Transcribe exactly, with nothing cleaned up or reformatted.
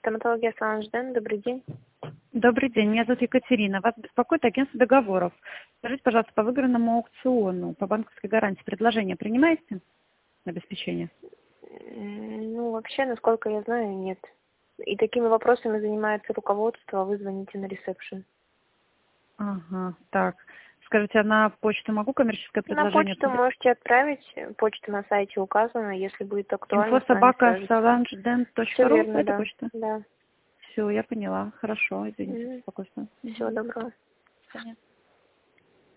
Стоматология Саланжден, добрый день. Добрый день, меня зовут Екатерина. Вас беспокоит агентство договоров. Скажите, пожалуйста, по выигранному аукциону, по банковской гарантии, предложение принимаете на обеспечение? Ну, вообще, насколько я знаю, нет. И такими вопросами занимается руководство, а вы звоните на ресепшн. Ага, так. Скажите, а на почту могу коммерческое На предложение? почту можете отправить, почта на сайте указана, если будет актуально, с вами инфо-собака свяжутся. саланжден Все точка ру, верно, это да. почта? Да. Все, я поняла. Хорошо, извините, беспокойство. Всего доброго. Понятно.